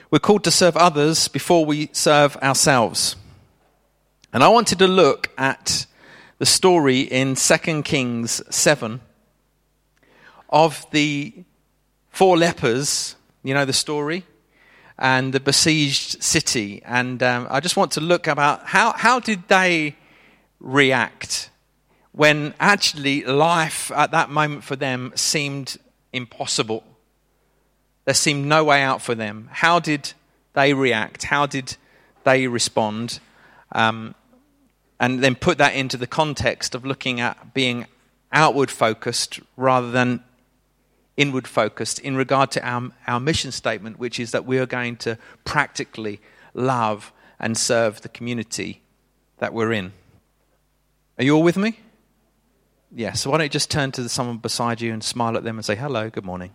We're called to serve others before we serve ourselves. And I wanted to look at the story in 2 Kings 7 of the 4 lepers, you know the story, and the besieged city. And I just want to look about how did they react when actually life at that moment for them seemed impossible. There seemed no way out for them. How did they react? How did they respond? And then put that into the context of looking at being outward focused rather than inward focused in regard to our mission statement, which is that we are going to practically love and serve the community that we're in. Are you all with me? Yeah, so why don't you just turn to someone beside you and smile at them and say, hello, good morning.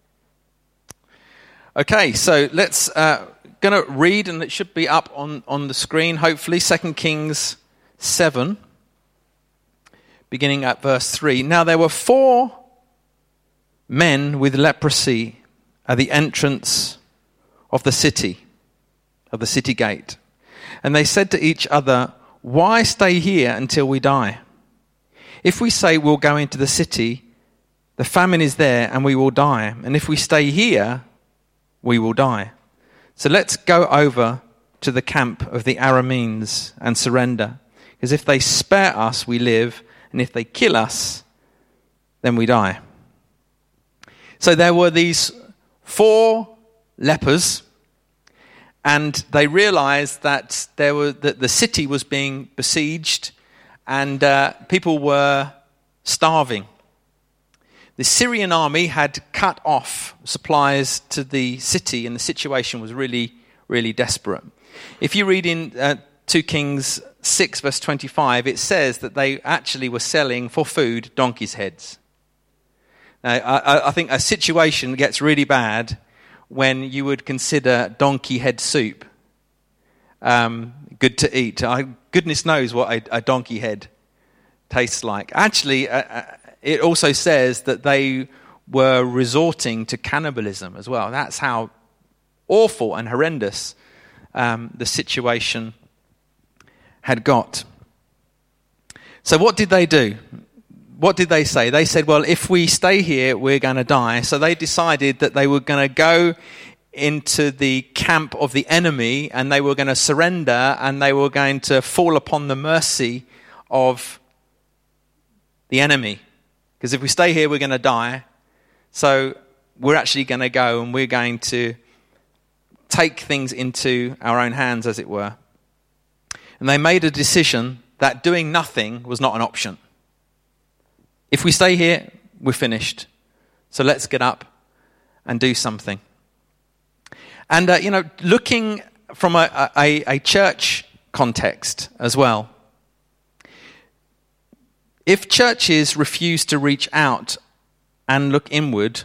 Okay, so let's going to read, and it should be up on the screen, hopefully, 2 Kings 7, beginning at verse 3. Now there were 4 men with leprosy at the entrance of the city gate. And they said to each other, why stay here until we die? If we say we'll go into the city, the famine is there and we will die. And if we stay here, we will die. So let's go over to the camp of the Arameans and surrender. Because if they spare us, we live. And if they kill us, then we die. So there were these 4 lepers, and they realized that that the city was being besieged, and people were starving. The Syrian army had cut off supplies to the city, and the situation was really, really desperate. If you read in 2 Kings 6, verse 25, it says that they actually were selling for food donkeys' heads. Now, I think a situation gets really bad when you would consider donkey head soup good to eat. Goodness knows what a donkey head tastes like. Actually, it also says that they were resorting to cannibalism as well. That's how awful and horrendous the situation had got. So what did they do? What did they say? They said, well, if we stay here, we're going to die. So they decided that they were going to go into the camp of the enemy, and they were going to surrender, and they were going to fall upon the mercy of the enemy. Because if we stay here, we're going to die. So we're actually going to go, and we're going to take things into our own hands, as it were. And they made a decision that doing nothing was not an option. If we stay here, we're finished. So let's get up and do something. And, looking from a church context as well, if churches refuse to reach out and look inward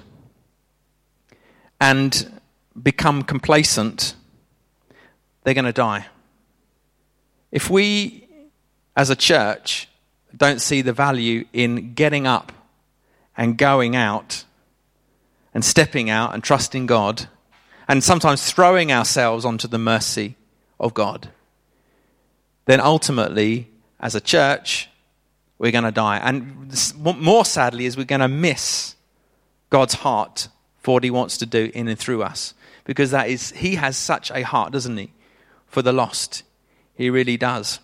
and become complacent, they're going to die. If we, as a church, don't see the value in getting up and going out and stepping out and trusting God, and sometimes throwing ourselves onto the mercy of God, then ultimately, as a church, we're going to die. And more sadly is we're going to miss God's heart for what he wants to do in and through us. Because he has such a heart, doesn't he, for the lost. He really does.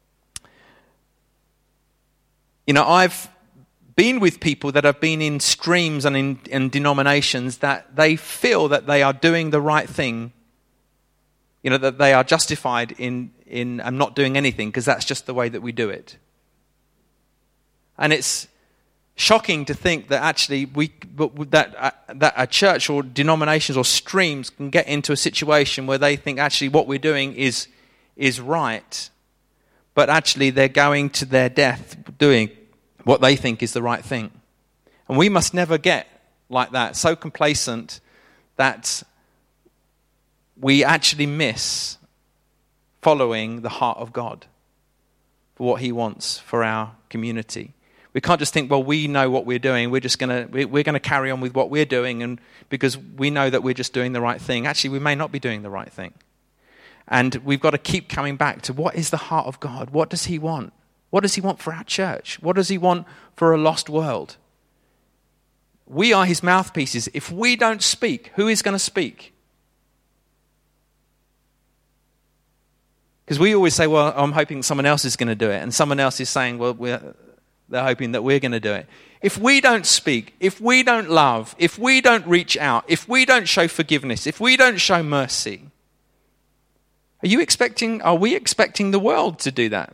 I've been with people that have been in streams and in denominations that they feel that they are doing the right thing, that they are justified in not doing anything because that's just the way that we do it. And it's shocking to think that actually that a church or denominations or streams can get into a situation where they think actually what we're doing is right, but actually they're going to their death doing what they think is the right thing. And we must never get like that, so complacent that we actually miss following the heart of God for what he wants for our community. We can't just think, well, we know what we're doing. We're going to carry on with what we're doing, and because we know that we're just doing the right thing. Actually, we may not be doing the right thing. And we've got to keep coming back to what is the heart of God? What does he want? What does he want for our church? What does he want for a lost world? We are his mouthpieces. If we don't speak, who is going to speak? Because we always say, well, I'm hoping someone else is going to do it. And someone else is saying, well, they're hoping that we're going to do it. If we don't speak, if we don't love, if we don't reach out, if we don't show forgiveness, if we don't show mercy, are we expecting the world to do that?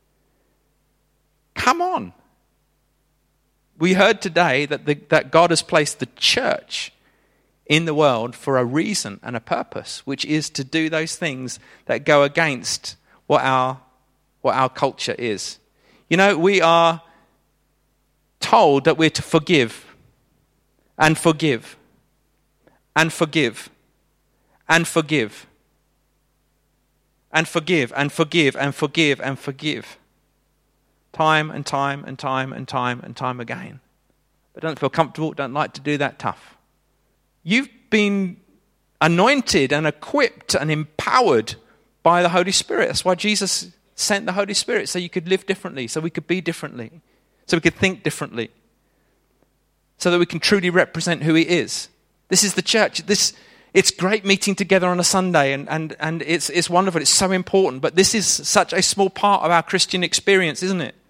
Come on. We heard today that God has placed the church in the world for a reason and a purpose, which is to do those things that go against what our culture is. You know, we are told that we're to forgive and forgive and forgive and forgive and forgive and forgive and forgive and forgive. Time and time and time and time and time again. But don't feel comfortable, don't like to do that tough. You've been anointed and equipped and empowered by the Holy Spirit. That's why Jesus sent the Holy Spirit, so you could live differently, so we could be differently, so we could think differently, so that we can truly represent who he is. This is the church. It's great meeting together on a Sunday, and it's wonderful. It's so important. But this is such a small part of our Christian experience, isn't it?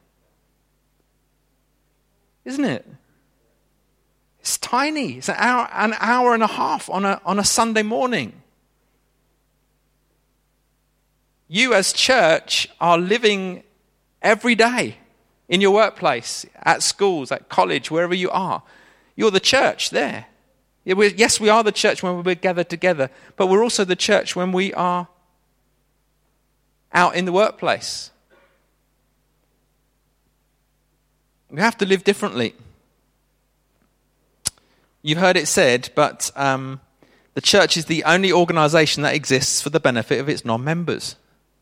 Isn't it? It's tiny. It's an hour and a half on a Sunday morning. You as church are living every day in your workplace, at schools, at college, wherever you are. You're the church there. Yes, we are the church when we're gathered together, but we're also the church when we are out in the workplace. We have to live differently. You've heard it said, but the church is the only organisation that exists for the benefit of its non-members.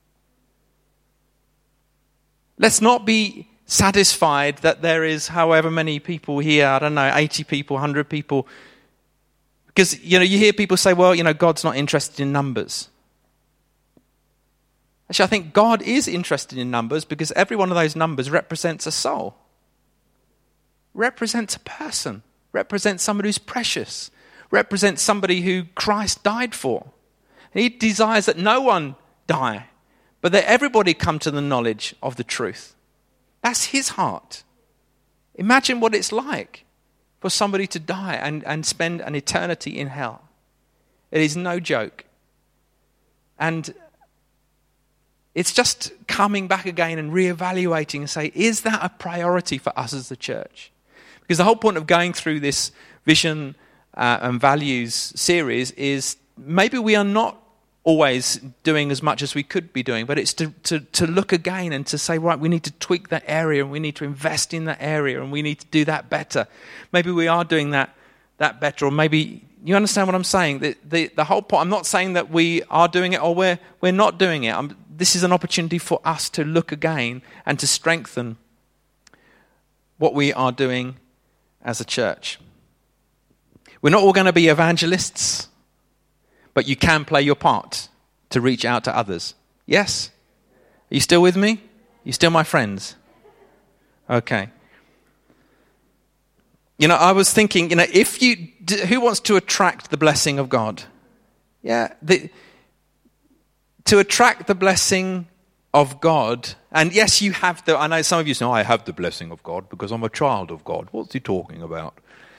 Let's not be satisfied that there is however many people here, I don't know, 80 people, 100 people. Because, you hear people say, well, God's not interested in numbers. Actually, I think God is interested in numbers because every one of those numbers represents a soul. Represents a person. Represents somebody who's precious. Represents somebody who Christ died for. And he desires that no one die, but that everybody come to the knowledge of the truth. That's his heart. Imagine what it's like for somebody to die and spend an eternity in hell. It is no joke. And it's just coming back again and reevaluating and say, is that a priority for us as the church? Because the whole point of going through this vision and values series is maybe we are not always doing as much as we could be doing, but it's to look again and to say, right, we need to tweak that area and we need to invest in that area and we need to do that better. Maybe we are doing that better, or maybe, you understand what I'm saying? The whole point, I'm not saying that we are doing it or we're not doing it. This is an opportunity for us to look again and to strengthen what we are doing as a church. We're not all going to be evangelists, but you can play your part to reach out to others. Yes? Are you still with me? Are you still my friends? Okay. I was thinking, who wants to attract the blessing of God? Yeah. To attract the blessing of God, and yes, you have I know some of you say, I have the blessing of God because I'm a child of God. What's he talking about?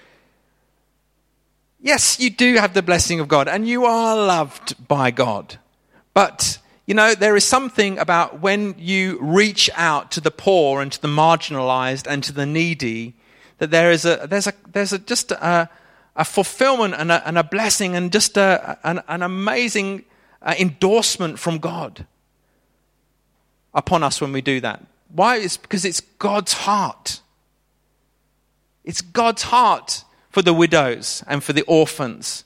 Yes, you do have the blessing of God, and you are loved by God. But, there is something about when you reach out to the poor and to the marginalized and to the needy, that there's just a fulfillment and a blessing and just an amazing endorsement from God upon us when we do that. Why? It's because it's God's heart. It's God's heart for the widows and for the orphans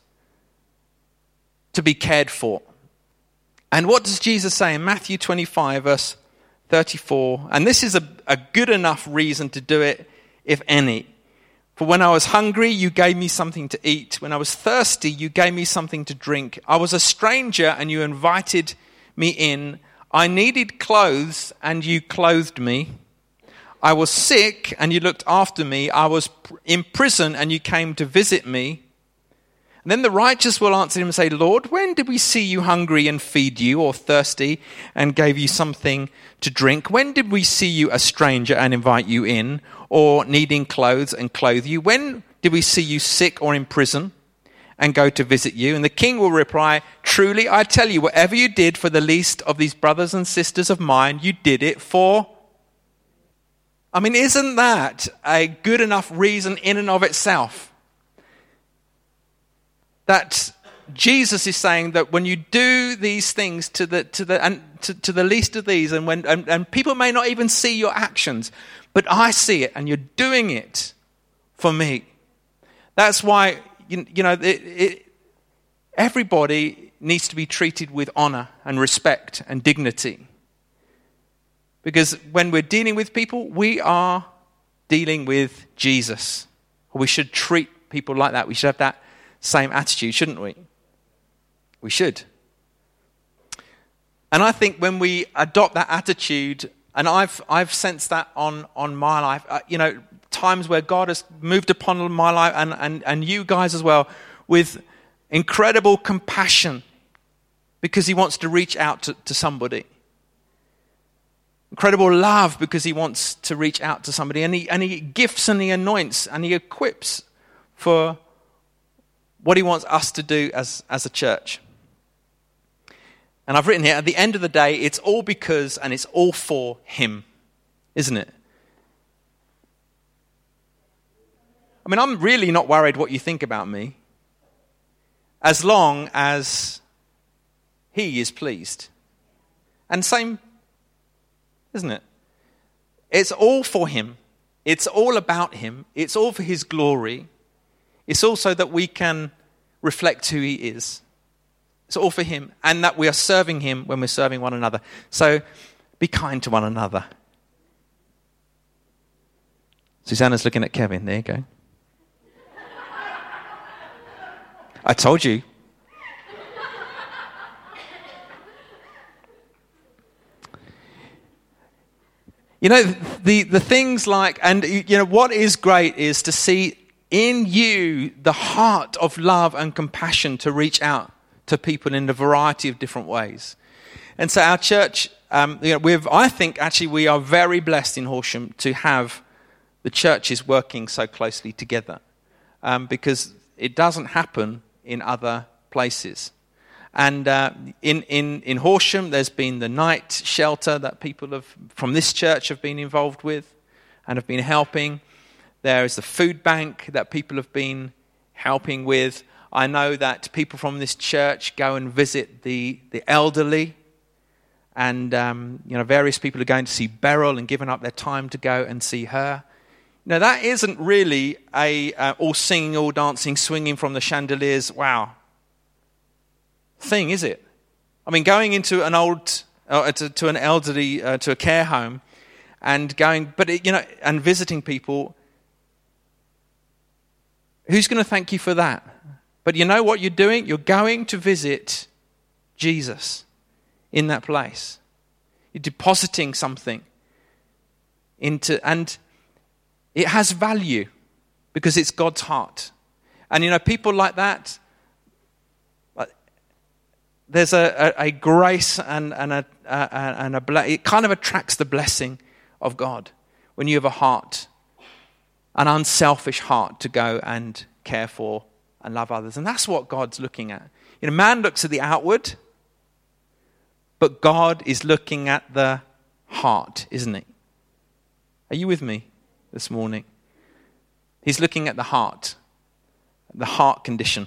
to be cared for. And what does Jesus say in Matthew 25, verse 34. And this is a good enough reason to do it, if any. For when I was hungry, you gave me something to eat. When I was thirsty, you gave me something to drink. I was a stranger and you invited me in. I needed clothes and you clothed me. I was sick and you looked after me. I was in prison and you came to visit me. And then the righteous will answer him and say, Lord, when did we see you hungry and feed you, or thirsty and gave you something to drink? When did we see you a stranger and invite you in, or needing clothes and clothe you? When did we see you sick or in prison and go to visit you? And the king will reply, truly, I tell you, whatever you did for the least of these brothers and sisters of mine, you did it for. I mean, isn't that a good enough reason in and of itself? That Jesus is saying that when you do these things to the least of these, and people may not even see your actions, but I see it, and you're doing it for me. That's why everybody needs to be treated with honor and respect and dignity, because when we're dealing with people, we are dealing with Jesus. We should treat people like that. We should have that same attitude, shouldn't we? We should. And I think when we adopt that attitude, and I've sensed that on my life, times where God has moved upon my life and you guys as well, with incredible compassion, because he wants to reach out to somebody. Incredible love, because he wants to reach out to somebody, and he gifts and he anoints and he equips for what he wants us to do as a church. And I've written here, at the end of the day, it's all because and it's all for him, isn't it? I mean, I'm really not worried what you think about me, as long as he is pleased. And same, isn't it? It's all for him. It's all about him. It's all for his glory. It's also that we can reflect who he is. It's all for him, and that we are serving him when we're serving one another. So be kind to one another. Susanna's looking at Kevin. There you go. I told you. The things like, and what is great is to see in you the heart of love and compassion to reach out to people in a variety of different ways. And so our church, I think actually we are very blessed in Horsham to have the churches working so closely together, because it doesn't happen in other places. And in Horsham, there's been the night shelter that people from this church have been involved with and have been helping. There is the food bank that people have been helping with. I know that people from this church go and visit the elderly, and various people are going to see Beryl and giving up their time to go and see her. Now, that isn't really all singing, all dancing, swinging from the chandeliers, wow, thing, is it? I mean, going into an to an elderly, to a care home, and going, and visiting people. Who's going to thank you for that? But you know what you're doing? You're going to visit Jesus in that place. You're depositing something into, and it has value because it's God's heart. And people like that, there's a grace and it kind of attracts the blessing of God when you have a heart, an unselfish heart to go and care for and love others. And that's what God's looking at. Man looks at the outward, but God is looking at the heart, isn't he? Are you with me this morning? He's looking at the heart condition.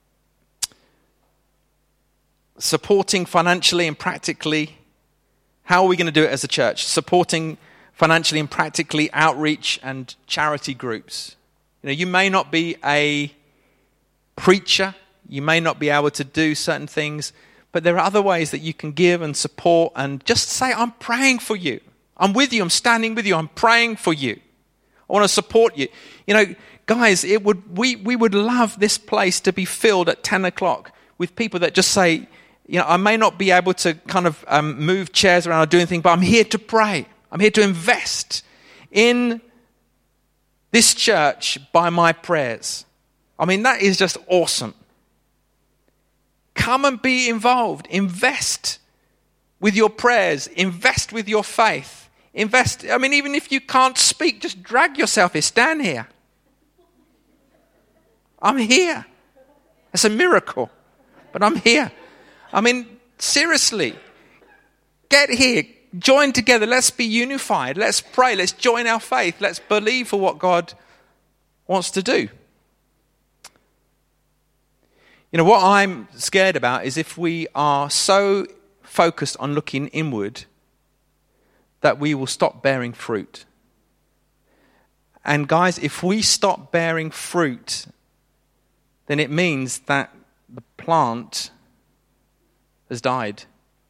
Supporting financially and practically. How are we going to do it as a church? Supporting financially and practically outreach and charity groups. You may not be a preacher, you may not be able to do certain things, But there are other ways that you can give and support and just say, I'm praying for you. I'm with you. I'm standing with you. I'm praying for you. I want to support you. You know, guys, we would love this place to be filled at 10 o'clock with people that just say, you know, I may not be able to kind of move chairs around or do anything, but I'm here to pray. I'm here to invest in this church by my prayers. I mean, that is just awesome. Come and be involved. Invest with your prayers. Invest with your faith. Invest. I mean, even if you can't speak, just drag yourself here. Stand here. I'm here. It's a miracle, but I'm here. I mean, seriously, get here. Join together. Let's be unified. Let's pray. Let's join our faith. Let's believe for what God wants to do. You know, what I'm scared about is if we are so focused on looking inward that we will stop bearing fruit. And guys, if we stop bearing fruit, then it means that the plant has died.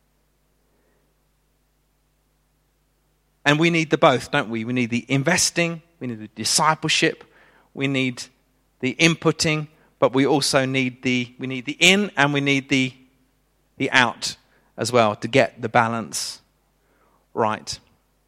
And we need the both, don't we? We need the investing, we need the discipleship, we need the inputting, but we also need the in and we need the out as well to get the balance right.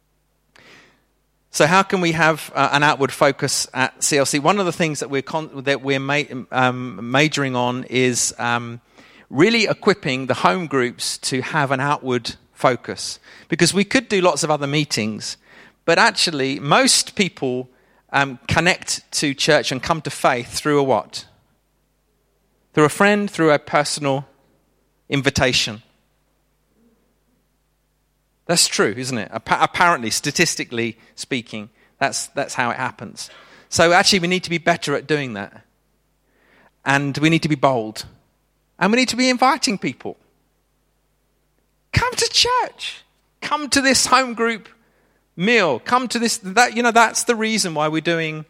So how can we have an outward focus at CLC? One of the things that we're majoring on is really equipping the home groups to have an outward focus. Because we could do lots of other meetings, but actually most people connect to church and come to faith through a what? Through a friend, through a personal invitation. That's true, isn't it? Apparently, statistically speaking, that's how it happens. So actually we need to be better at doing that. And we need to be bold. And we need to be inviting people. Come to church. Come to this home group meal. Come to this, that's the reason why we do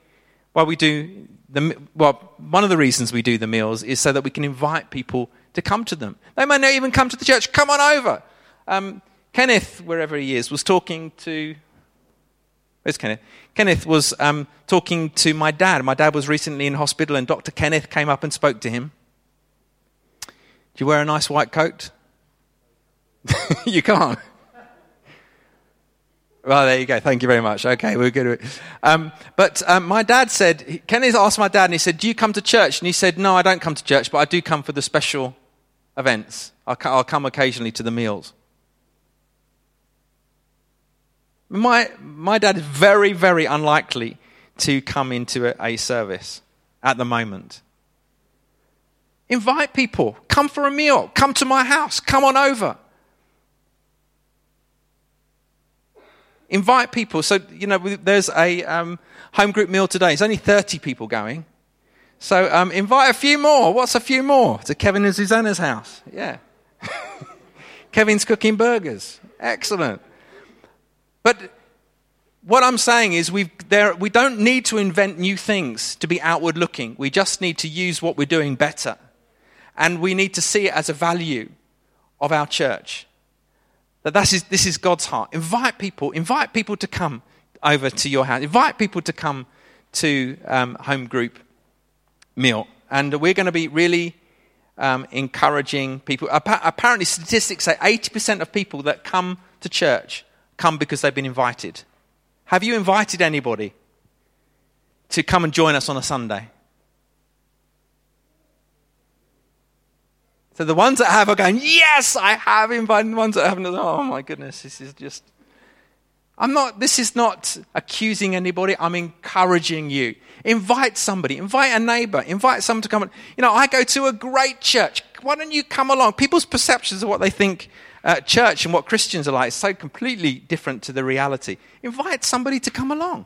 one of the reasons we do the meals is so that we can invite people to come to them. They may not even come to the church. Come on over. Kenneth, wherever he is, was talking to... Where's Kenneth? Kenneth was talking to my dad. My dad was recently in hospital and Dr. Kenneth came up and spoke to him. Do you wear a nice white coat? You can't. Well, there you go. Thank you very much. Okay, we're good. But my dad said, Kenneth asked my dad and he said, do you come to church? And he said, no, I don't come to church, but I do come for the special events. I'll come occasionally to the meals. My dad is very, very unlikely to come into a service at the moment. Invite people. Come for a meal. Come to my house. Come on over. Invite people. So, there's a home group meal today. There's only 30 people going. So invite a few more. What's a few more? To Kevin and Susanna's house. Yeah. Kevin's cooking burgers. Excellent. But what I'm saying is we don't need to invent new things to be outward looking. We just need to use what we're doing better. And we need to see it as a value of our church. This is God's heart. Invite people to come over to your house. Invite people to come to home group meal. And we're going to be really encouraging people. Apparently statistics say 80% of people that come to church come because they've been invited. Have you invited anybody to come and join us on a Sunday? So the ones that have are going, yes, I have invited. The ones that haven't, oh my goodness, this is not accusing anybody. I'm encouraging you. Invite somebody, invite a neighbor, invite someone to come. I go to a great church. Why don't you come along? People's perceptions of what they think church and what Christians are like is so completely different to the reality. Invite somebody to come along.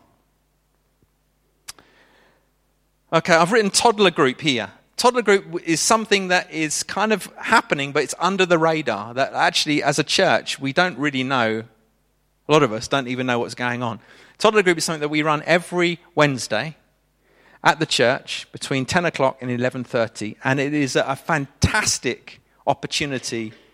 Okay, I've written toddler group here. Toddler group is something that is kind of happening, but it's under the radar. That actually, as a church, we don't really know. A lot of us don't even know what's going on. Toddler group is something that we run every Wednesday at the church between 10 o'clock and 11:30, and it is a fantastic opportunity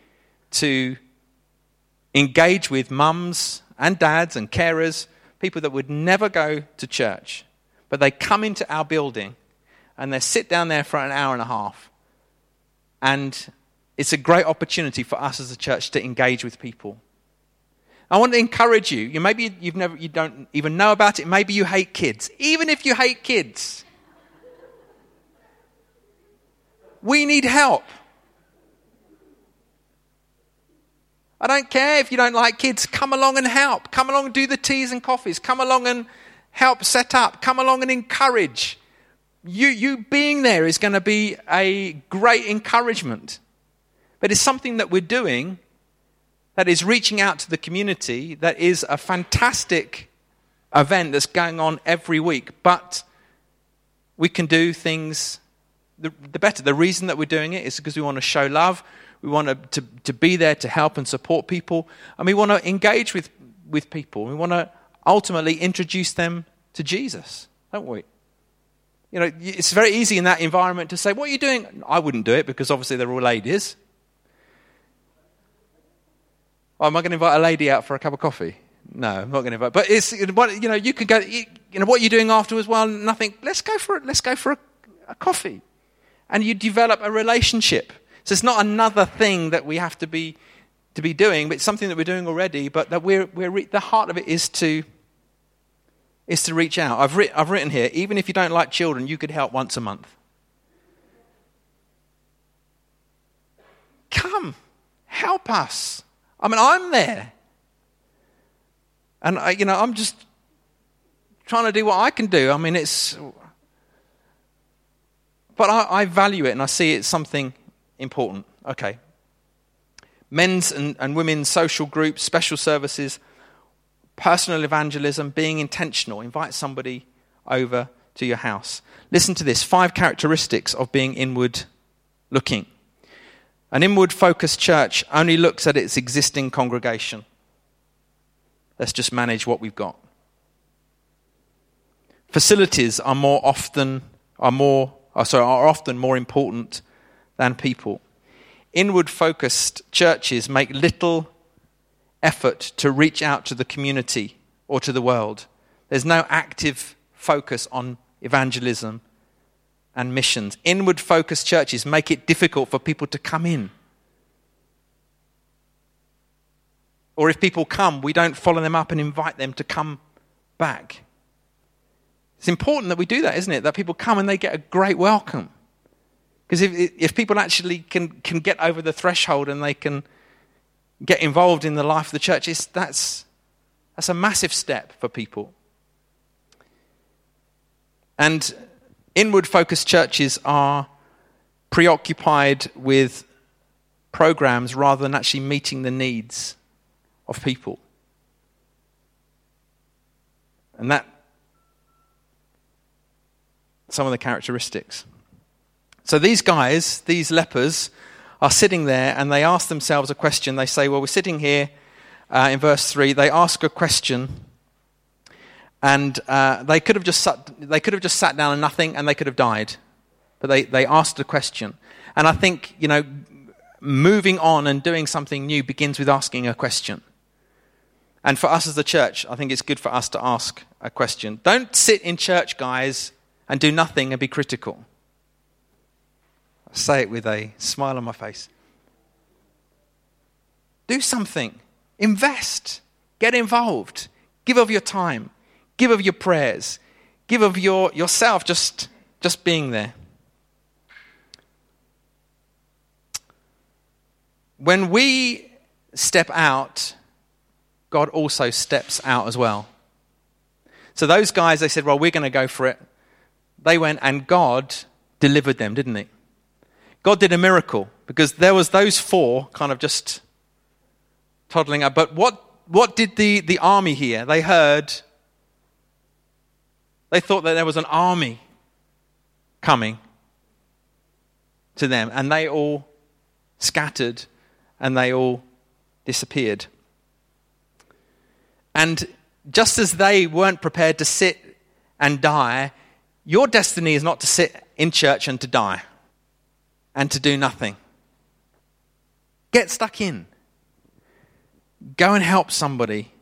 to engage with mums and dads and carers, people that would never go to church, but they come into our building and they sit down there for an hour and a half. And it's a great opportunity for us as a church to engage with people. I want to encourage you. Maybe you don't even know about it. Maybe you hate kids. Even if you hate kids, we need help. I don't care if you don't like kids. Come along and help. Come along and do the teas and coffees. Come along and help set up. Come along and encourage. You being there is going to be a great encouragement. But it's something that we're doing that is reaching out to the community, that is a fantastic event that's going on every week. But we can do things the better. The reason that we're doing it is because we want to show love. We want to be there to help and support people. And we want to engage with people. We want to ultimately introduce them to Jesus, don't we? You know, it's very easy in that environment to say, what are you doing? I wouldn't do it because obviously they're all ladies. Oh, am I going to invite a lady out for a cup of coffee? No, I'm not going to invite. But it's, you know, you can go. You know, what are you doing afterwards? Well, nothing. Let's go for a coffee, and you develop a relationship. So it's not another thing that we have to be doing, but it's something that we're doing already. But that the heart of it is to reach out. I've written here, even if you don't like children, you could help once a month. Come, help us. I mean, I'm there. And, I'm just trying to do what I can do. I mean, but I value it and I see it's something important. Okay. Men's and women's social groups, special services, personal evangelism, being intentional. Invite somebody over to your house. Listen to this. 5 characteristics of being inward looking. An inward-focused church only looks at its existing congregation. Let's just manage what we've got. Facilities are often more important than people. Inward-focused churches make little effort to reach out to the community or to the world. There's no active focus on evangelism and missions. Inward-focused churches make it difficult for people to come in. Or if people come, we don't follow them up and invite them to come back. It's important that we do that, isn't it? That people come and they get a great welcome. Because if people actually can get over the threshold and they can get involved in the life of the church, that's a massive step for people. And inward-focused churches are preoccupied with programs rather than actually meeting the needs of people. And that, some of the characteristics. So these guys, these lepers, are sitting there and they ask themselves a question. They say, well, we're sitting here in verse 3. They ask a question. And they could have just sat down and nothing, and they could have died. But they asked a question. And I think, moving on and doing something new begins with asking a question. And for us as the church, I think it's good for us to ask a question. Don't sit in church, guys, and do nothing and be critical. I say it with a smile on my face. Do something. Invest. Get involved. Give of your time. Give of your prayers. Give of yourself just being there. When we step out, God also steps out as well. So those guys, they said, well, we're going to go for it. They went and God delivered them, didn't he? God did a miracle because there was those 4 kind of just toddling up. But what did the army hear? They thought that there was an army coming to them, and they all scattered and they all disappeared. And just as they weren't prepared to sit and die, your destiny is not to sit in church and to die and to do nothing. Get stuck in. Go and help somebody.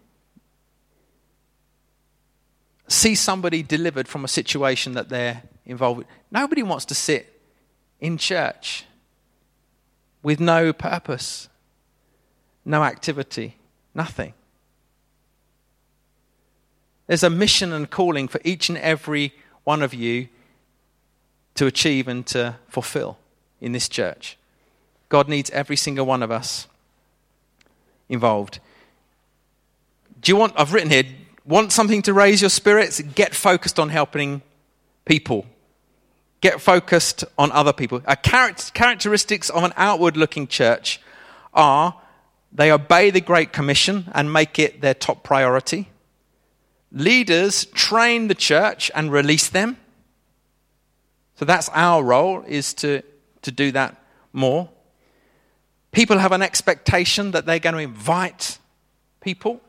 See somebody delivered from a situation that they're involved with. Nobody wants to sit in church with no purpose, no activity, nothing. There's a mission and calling for each and every one of you to achieve and to fulfill in this church. God needs every single one of us involved. I've written here, want something to raise your spirits? Get focused on helping people. Get focused on other people. Characteristics of an outward-looking church are they obey the Great Commission and make it their top priority. Leaders train the church and release them. So that's our role, is to do that more. People have an expectation that they're going to invite people.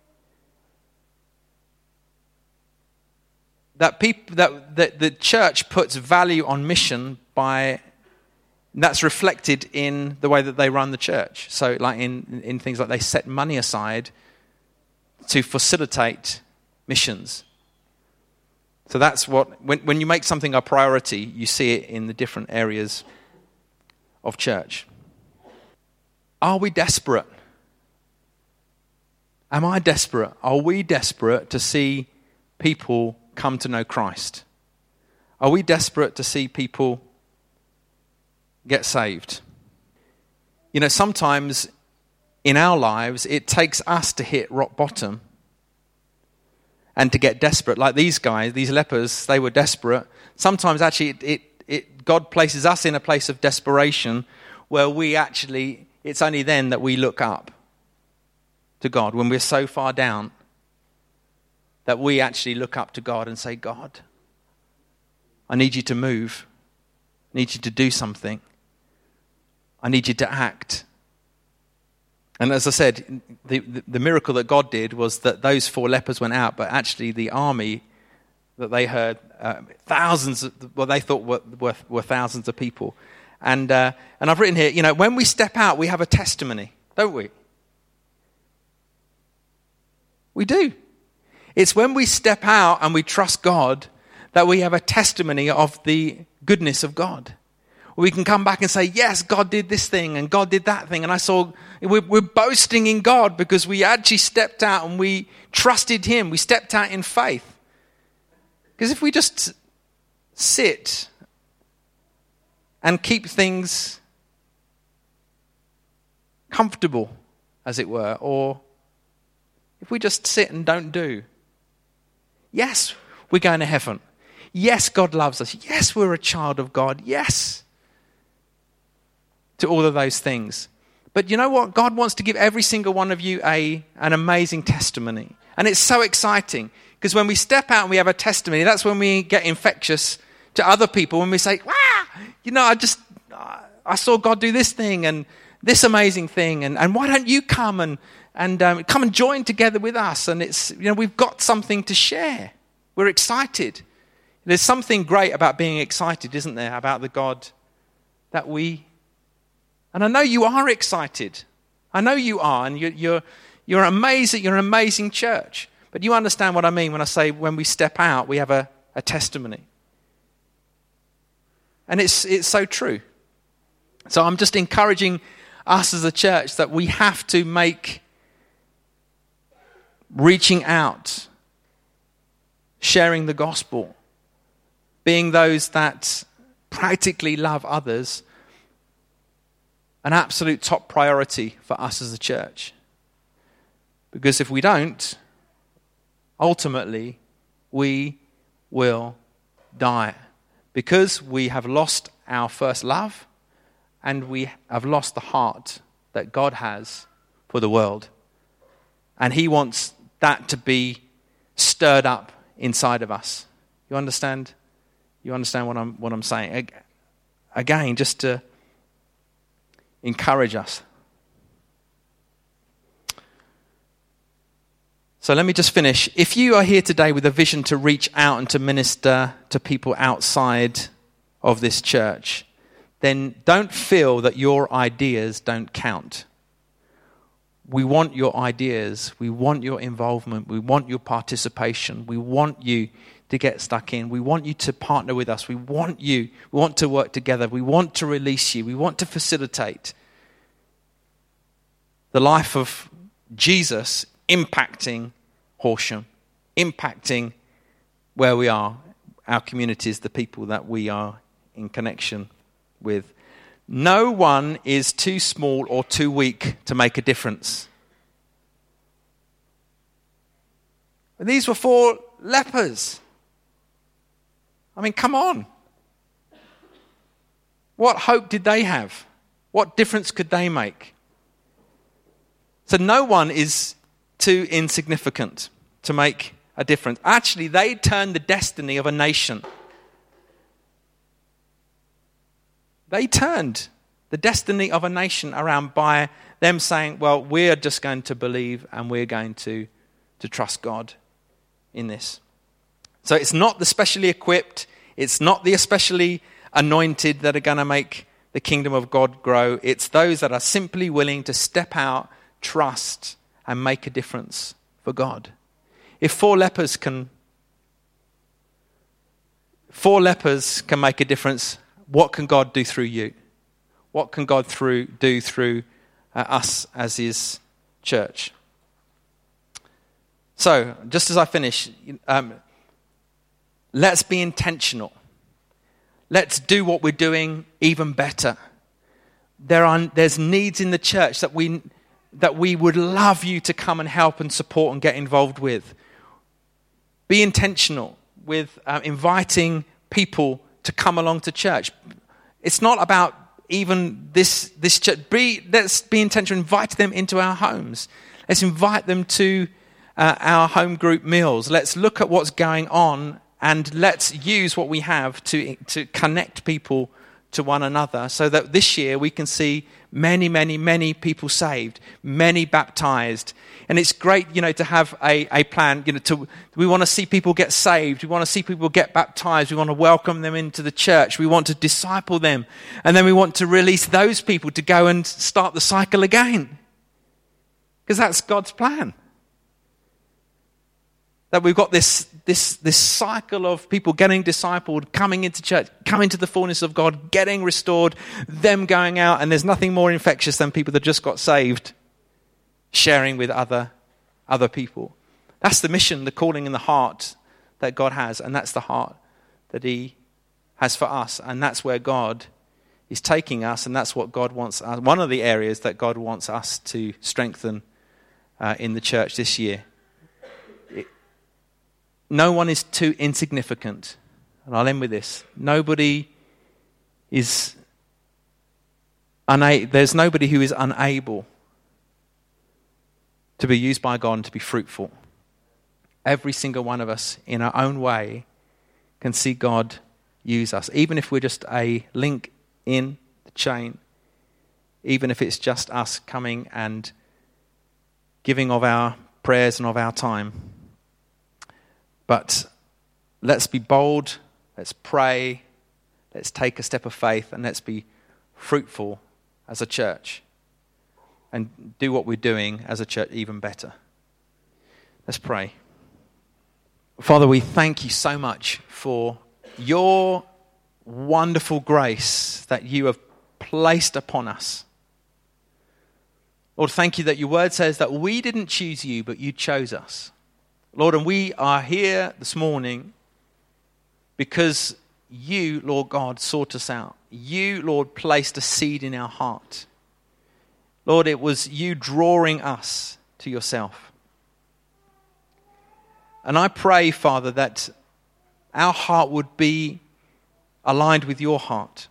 That the church puts value on mission that's reflected in the way that they run the church. So like in things like they set money aside to facilitate missions. So that's when you make something a priority, you see it in the different areas of church. Are we desperate? Am I desperate? Are we desperate to see people come to know Christ? Are we desperate to see people get saved? You know, sometimes in our lives, it takes us to hit rock bottom and to get desperate. Like these guys, these lepers, they were desperate. Sometimes actually God places us in a place of desperation where it's only then that we look up to God, when we're so far down that we actually look up to God and say, God, I need you to move. I need you to do something. I need you to act. And as I said, the miracle that God did was that those 4 lepers went out, but actually the army that they heard, they thought were thousands of people. And I've written here, you know, when we step out, we have a testimony, don't we? We do. It's when we step out and we trust God that we have a testimony of the goodness of God. We can come back and say, yes, God did this thing and God did that thing. And we're boasting in God because we actually stepped out and we trusted him. We stepped out in faith. Because if we just sit and keep things comfortable, as it were, or if we just sit and don't do, yes, we're going to heaven. Yes, God loves us. Yes, we're a child of God. Yes, to all of those things. But you know what? God wants to give every single one of you an amazing testimony. And it's so exciting because when we step out and we have a testimony, that's when we get infectious to other people. When we say, wow, you know, I saw God do this thing and this amazing thing. And why don't you come and come and join together with us? And it's, you know, we've got something to share. We're excited. There's something great about being excited, isn't there? About the God that and I know you are excited. I know you are, and you're amazing. You're an amazing church. But you understand what I mean when I say when we step out, we have a testimony. And it's so true. So I'm just encouraging us as a church that we have to make reaching out, sharing the gospel, being those that practically love others, an absolute top priority for us as a church. Because if we don't, ultimately, we will die. Because we have lost our first love and we have lost the heart that God has for the world. And he wants that to be stirred up inside of us. You understand? You understand what I'm saying? Again, just to encourage us. So let me just finish. If you are here today with a vision to reach out and to minister to people outside of this church, then don't feel that your ideas don't count. we want your ideas. We want your involvement. We want your participation. We want you to get stuck in. We want you to partner with us. We want to work together. We want to release you. We want to facilitate the life of Jesus impacting Horsham, impacting where we are, our communities, the people that we are in connection with. No one is too small or too weak to make a difference. And these were 4 lepers. I mean, come on. What hope did they have? What difference could they make? So no one is too insignificant to make a difference. Actually, they turned the destiny of a nation. They turned the destiny of a nation around by them saying, well, we're just going to believe and we're going to trust God in this. So it's not the specially equipped, it's not the especially anointed that are going to make the kingdom of God grow. It's those that are simply willing to step out, trust, and make a difference for God. If 4 lepers can make a difference, what can God do through you? What can God do through us as his church? So, just as I finish, let's be intentional. Let's do what we're doing even better. There's needs in the church that we would love you to come and help and support and get involved with. Be intentional with inviting people to come along to church. It's not about even this church. Let's be intentional. Invite them into our homes. Let's invite them to our home group meals. Let's look at what's going on and let's use what we have to connect people to one another so that this year we can see many, many, many people saved, many baptized. And it's great, to have a plan. We want to see people get saved. We want to see people get baptized. We want to welcome them into the church. We want to disciple them. And then we want to release those people to go and start the cycle again. Because that's God's plan. That we've got this cycle of people getting discipled, coming into church, coming to the fullness of God, getting restored, them going out, and there's nothing more infectious than people that just got saved, sharing with other people. That's the mission, the calling in the heart that God has, and that's the heart that he has for us, and that's where God is taking us, and that's what God wants us, one of the areas that God wants us to strengthen in the church this year. No one is too insignificant. And I'll end with this. There's nobody who is unable to be used by God and to be fruitful. Every single one of us, in our own way, can see God use us. Even if we're just a link in the chain, even if it's just us coming and giving of our prayers and of our time. But let's be bold, let's pray, let's take a step of faith, and let's be fruitful as a church and do what we're doing as a church even better. Let's pray. Father, we thank you so much for your wonderful grace that you have placed upon us. Lord, thank you that your word says that we didn't choose you, but you chose us. Lord, and we are here this morning because you, Lord God, sought us out. You, Lord, placed a seed in our heart. Lord, it was you drawing us to yourself. And I pray, Father, that our heart would be aligned with your heart.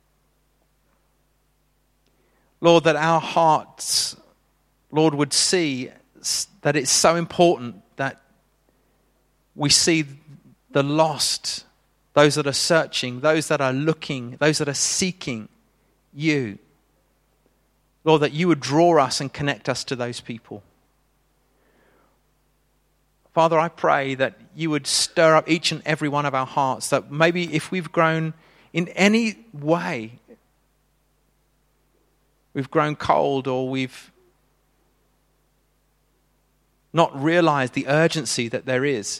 Lord, that our hearts, Lord, would see that it's so important that we see the lost, those that are searching, those that are looking, those that are seeking you. Lord, that you would draw us and connect us to those people. Father, I pray that you would stir up each and every one of our hearts, that maybe if we've grown in any way, we've grown cold or we've not realize the urgency that there is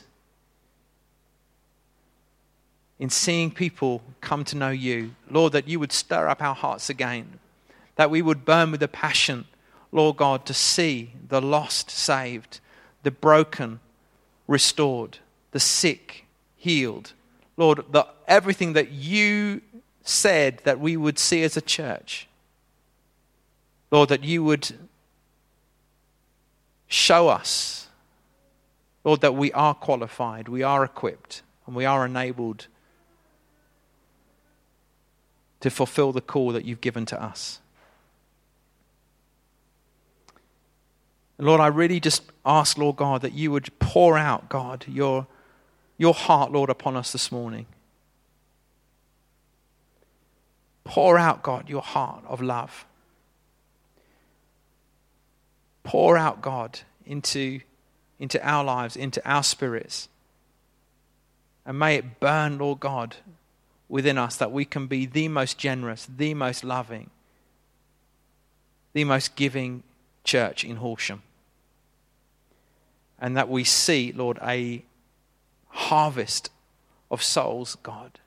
in seeing people come to know you. Lord, that you would stir up our hearts again, that we would burn with a passion, Lord God, to see the lost saved, the broken restored, the sick healed. Lord, everything that you said that we would see as a church. Lord, that you would show us, Lord, that we are qualified, we are equipped, and we are enabled to fulfill the call that you've given to us. Lord, I really just ask, Lord God, that you would pour out, God, your heart, Lord, upon us this morning. Pour out, God, your heart of love. Pour out, God, into our lives, into our spirits. And may it burn, Lord God, within us, that we can be the most generous, the most loving, the most giving church in Horsham. And that we see, Lord, a harvest of souls, God,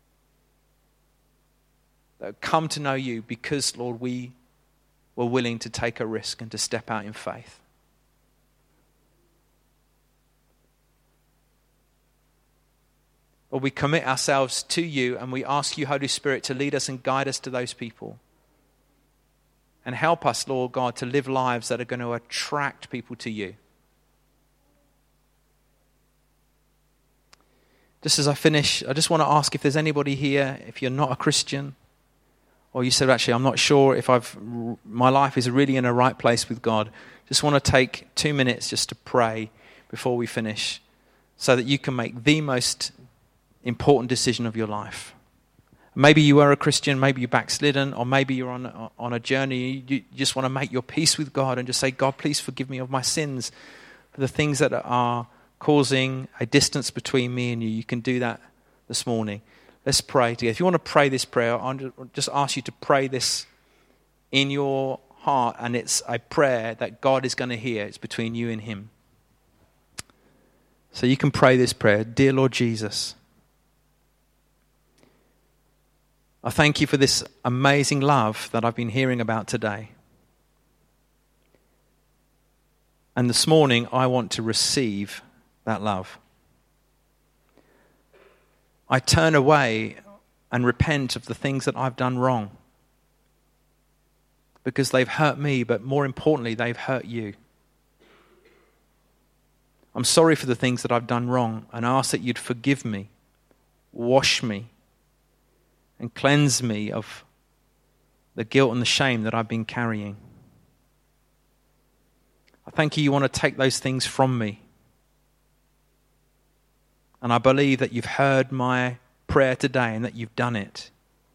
that come to know you because, Lord, we were willing to take a risk and to step out in faith. Lord, we commit ourselves to you and we ask you, Holy Spirit, to lead us and guide us to those people. And help us, Lord God, to live lives that are going to attract people to you. Just as I finish, I just want to ask if there's anybody here, if you're not a Christian, or you said, actually, I'm not sure if my life is really in a right place with God. Just want to take 2 minutes just to pray before we finish so that you can make the most important decision of your life. Maybe you are a Christian, maybe you're backslidden, or maybe you're on a journey. You just want to make your peace with God and just say, God, please forgive me of my sins, for the things that are causing a distance between me and you. You can do that this morning. Let's pray together. If you want to pray this prayer, I'll just ask you to pray this in your heart, and it's a prayer that God is going to hear. It's between you and him. So you can pray this prayer. Dear Lord Jesus, I thank you for this amazing love that I've been hearing about today. And this morning, I want to receive that love. I turn away and repent of the things that I've done wrong, because they've hurt me, but more importantly, they've hurt you. I'm sorry for the things that I've done wrong, and I ask that you'd forgive me, wash me, and cleanse me of the guilt and the shame that I've been carrying. I thank you want to take those things from me. And I believe that you've heard my prayer today and that you've done it.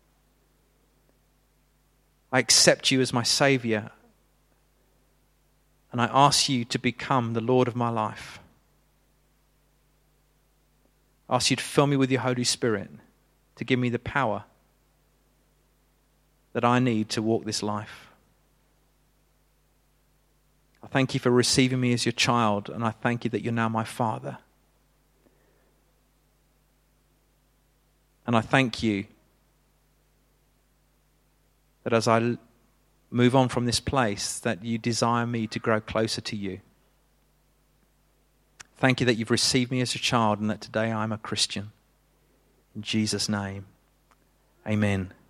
I accept you as my Savior. And I ask you to become the Lord of my life. I ask you to fill me with your Holy Spirit, to give me the power that I need to walk this life. I thank you for receiving me as your child, and I thank you that you're now my Father. And I thank you that as I move on from this place, that you desire me to grow closer to you. Thank you that you've received me as a child and that today I'm a Christian. In Jesus' name, amen.